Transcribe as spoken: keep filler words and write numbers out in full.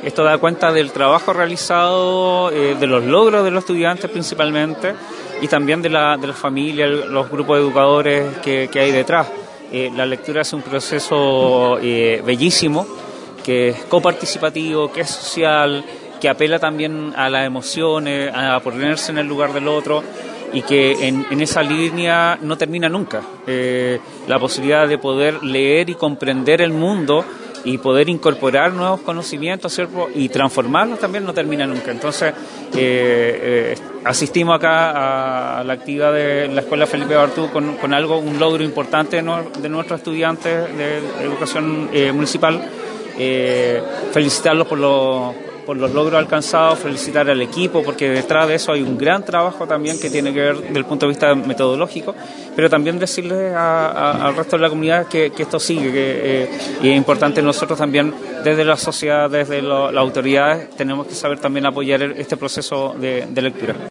Esto da cuenta del trabajo realizado, eh, de los logros de los estudiantes principalmente, y también de la, de la familia, los grupos de educadores que, que hay detrás. Eh, la lectura es un proceso eh, bellísimo, que es coparticipativo, que es social, que apela también a las emociones, a ponerse en el lugar del otro, y que en, en esa línea no termina nunca. Eh, la posibilidad de poder leer y comprender el mundo y poder incorporar nuevos conocimientos, ¿cierto? Y transformarlos también no termina nunca. Entonces, eh, eh, asistimos acá a, a la actividad de la Escuela Felipe Bartú con, con algo, un logro importante de, no, de nuestros estudiantes de educación eh, municipal. Eh, felicitarlos por los por los logros alcanzados, felicitar al equipo, porque detrás de eso hay un gran trabajo también que tiene que ver desde el punto de vista metodológico, pero también decirles a, a, al resto de la comunidad que, que esto sigue, que eh, y es importante nosotros también, desde la sociedad, desde lo, las autoridades, tenemos que saber también apoyar este proceso de, de lectura.